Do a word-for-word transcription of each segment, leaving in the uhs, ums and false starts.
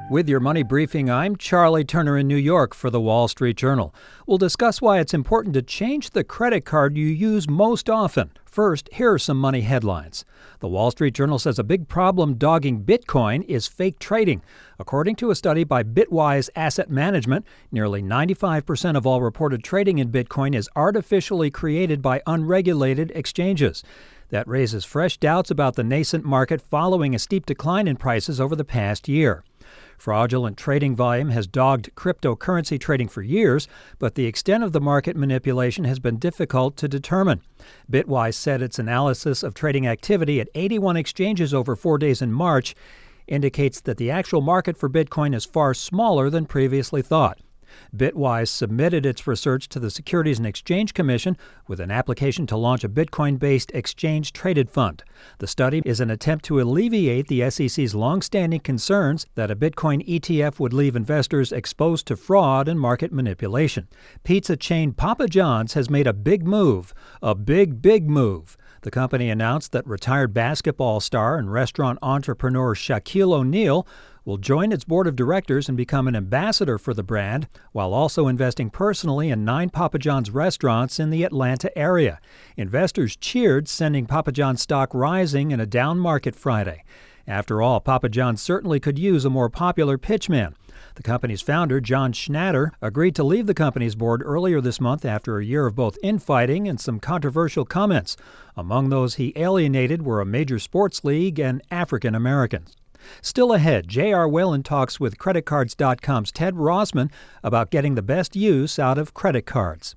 With your money briefing, I'm Charlie Turner in New York for the Wall Street Journal. We'll discuss why it's important to change the credit card you use most often. First, here are some money headlines. The Wall Street Journal says a big problem dogging Bitcoin is fake trading. According to a study by Bitwise Asset Management, nearly ninety-five percent of all reported trading in Bitcoin is artificially created by unregulated exchanges. That raises fresh doubts about the nascent market following a steep decline in prices over the past year. Fraudulent trading volume has dogged cryptocurrency trading for years, but the extent of the market manipulation has been difficult to determine. Bitwise said its analysis of trading activity at eighty-one exchanges over four days in March indicates that the actual market for Bitcoin is far smaller than previously thought. Bitwise submitted its research to the Securities and Exchange Commission with an application to launch a Bitcoin-based exchange-traded fund. The study is an attempt to alleviate the S E C's long-standing concerns that a Bitcoin E T F would leave investors exposed to fraud and market manipulation. Pizza chain Papa John's has made a big move, a big, big move. The company announced that retired basketball star and restaurant entrepreneur Shaquille O'Neal will join its board of directors and become an ambassador for the brand, while also investing personally in nine Papa John's restaurants in the Atlanta area. Investors cheered, sending Papa John's stock rising in a down market Friday. After all, Papa John's certainly could use a more popular pitchman. The company's founder, John Schnatter, agreed to leave the company's board earlier this month after a year of both infighting and some controversial comments. Among those he alienated were a major sports league and African Americans. Still ahead, J R. Whalen talks with Credit Cards dot com's Ted Rossman about getting the best use out of credit cards.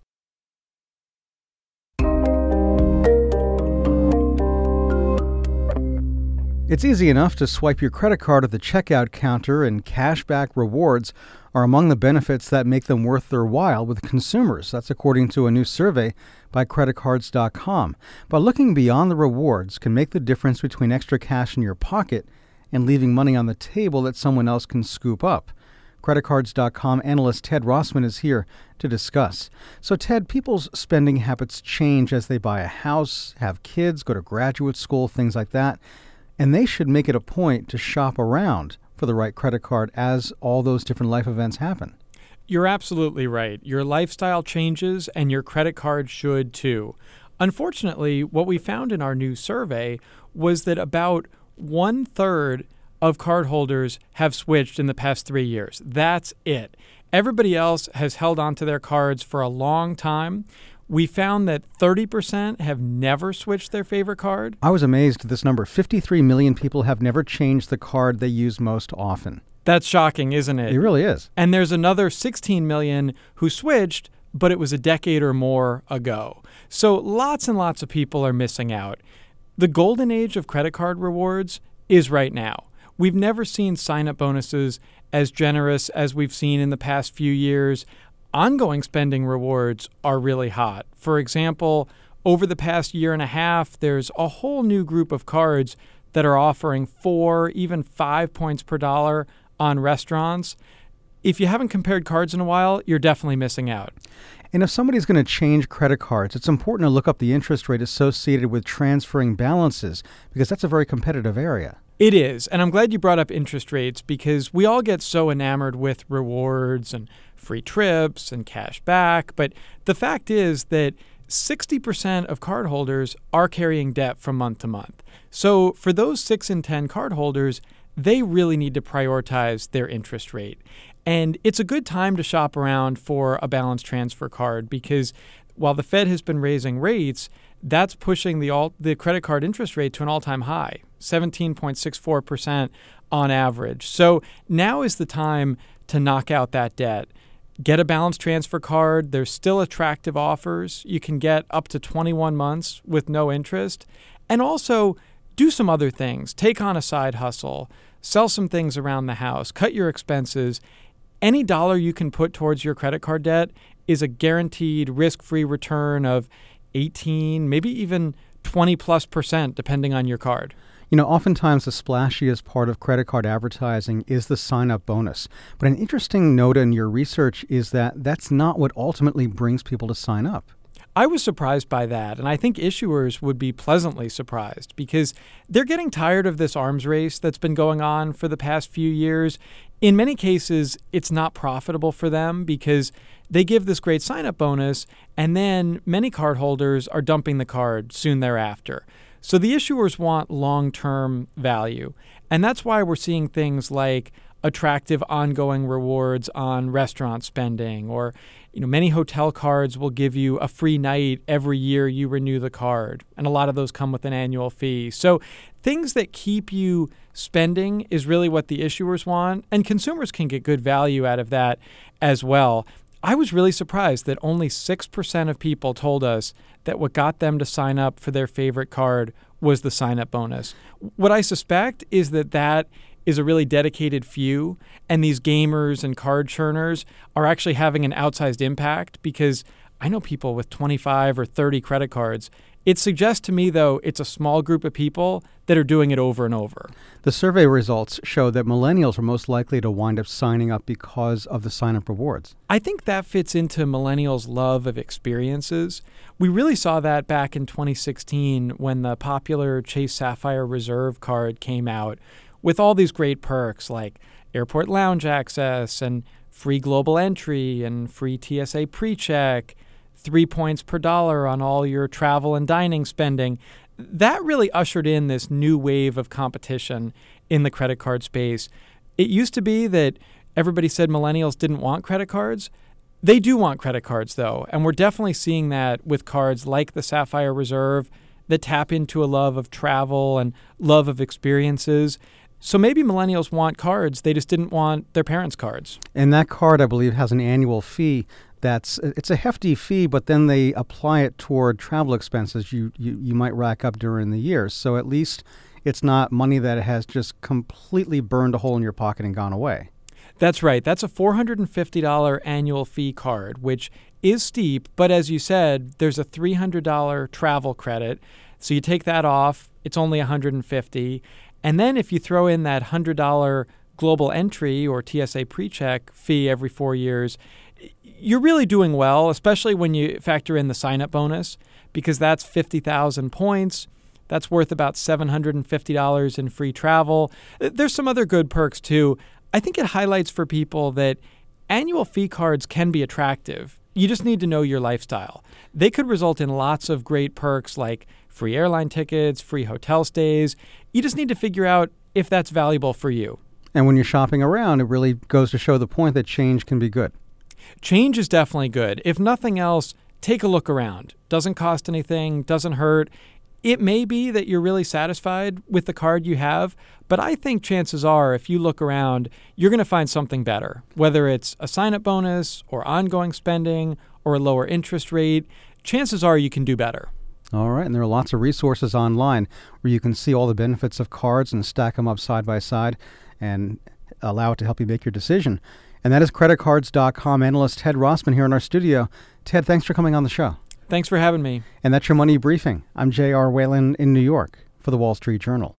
It's easy enough to swipe your credit card at the checkout counter, and cashback rewards are among the benefits that make them worth their while with consumers. That's according to a new survey by Credit Cards dot com. But looking beyond the rewards can make the difference between extra cash in your pocket and leaving money on the table that someone else can scoop up. Credit Cards dot com analyst Ted Rossman is here to discuss. So Ted, people's spending habits change as they buy a house, have kids, go to graduate school, things like that. And they should make it a point to shop around for the right credit card as all those different life events happen. You're absolutely right. Your lifestyle changes and your credit card should too. Unfortunately, what we found in our new survey was that about one third of cardholders have switched in the past three years. That's it. Everybody else has held on to their cards for a long time. We found that thirty percent have never switched their favorite card. I was amazed at this number. fifty-three million people have never changed the card they use most often. That's shocking, isn't it? It really is. And there's another sixteen million who switched, but it was a decade or more ago. So lots and lots of people are missing out. The golden age of credit card rewards is right now. We've never seen sign-up bonuses as generous as we've seen in the past few years. Ongoing spending rewards are really hot. For example, over the past year and a half, there's a whole new group of cards that are offering four, even five points per dollar on restaurants. If you haven't compared cards in a while, you're definitely missing out. And if somebody's going to change credit cards, it's important to look up the interest rate associated with transferring balances, because that's a very competitive area. It is. And I'm glad you brought up interest rates, because we all get so enamored with rewards and free trips and cash back. But the fact is that sixty percent of cardholders are carrying debt from month to month. So for those six in ten cardholders, they really need to prioritize their interest rate. And it's a good time to shop around for a balance transfer card, because while the Fed has been raising rates, that's pushing the all, the credit card interest rate to an all-time high, seventeen point six four percent on average. So now is the time to knock out that debt. Get a balance transfer card. There's still attractive offers. You can get up to twenty-one months with no interest. And also do some other things. Take on a side hustle. Sell some things around the house. Cut your expenses. Any dollar you can put towards your credit card debt is a guaranteed risk-free return of eighteen, maybe even twenty plus percent, depending on your card. You know, oftentimes the splashiest part of credit card advertising is the sign-up bonus. But an interesting note in your research is that that's not what ultimately brings people to sign up. I was surprised by that, and I think issuers would be pleasantly surprised, because they're getting tired of this arms race that's been going on for the past few years. In many cases, it's not profitable for them because they give this great sign-up bonus, and then many cardholders are dumping the card soon thereafter. So the issuers want long-term value, and that's why we're seeing things like attractive ongoing rewards on restaurant spending, or you know, many hotel cards will give you a free night every year you renew the card, and a lot of those come with an annual fee. So things that keep you spending is really what the issuers want, and consumers can get good value out of that as well. I was really surprised that only six percent of people told us that what got them to sign up for their favorite card was the sign-up bonus. What I suspect is that that is a really dedicated few, and these gamers and card churners are actually having an outsized impact, because I know people with twenty-five or thirty credit cards. It suggests to me, though, it's a small group of people that are doing it over and over. The survey results show that millennials are most likely to wind up signing up because of the sign-up rewards. I think that fits into millennials' love of experiences. We really saw that back in twenty sixteen when the popular Chase Sapphire Reserve card came out, with all these great perks like airport lounge access and free global entry and free T S A pre-check, three points per dollar on all your travel and dining spending. That really ushered in this new wave of competition in the credit card space. It used to be that everybody said millennials didn't want credit cards. They do want credit cards, though, and we're definitely seeing that with cards like the Sapphire Reserve that tap into a love of travel and love of experiences. So maybe millennials want cards, they just didn't want their parents' cards. And that card, I believe, has an annual fee. That's it's a hefty fee, but then they apply it toward travel expenses you, you, you might rack up during the year. So at least it's not money that has just completely burned a hole in your pocket and gone away. That's right. That's a four hundred fifty dollars annual fee card, which is steep. But as you said, there's a three hundred dollars travel credit. So you take that off, it's only one hundred fifty dollars. And then if you throw in that one hundred dollars global entry or T S A pre-check fee every four years, you're really doing well, especially when you factor in the sign-up bonus, because that's fifty thousand points. That's worth about seven hundred fifty dollars in free travel. There's some other good perks, too. I think it highlights for people that annual fee cards can be attractive. You just need to know your lifestyle. They could result in lots of great perks like free airline tickets, free hotel stays. You just need to figure out if that's valuable for you. And when you're shopping around, it really goes to show the point that change can be good. Change is definitely good. If nothing else, take a look around. Doesn't cost anything, doesn't hurt. It may be that you're really satisfied with the card you have, but I think chances are if you look around, you're going to find something better, whether it's a sign-up bonus or ongoing spending or a lower interest rate. Chances are you can do better. All right, and there are lots of resources online where you can see all the benefits of cards and stack them up side by side and allow it to help you make your decision. And that is credit cards dot com analyst Ted Rossman here in our studio. Ted, thanks for coming on the show. Thanks for having me. And that's your Money Briefing. I'm J R. Whalen in New York for the Wall Street Journal.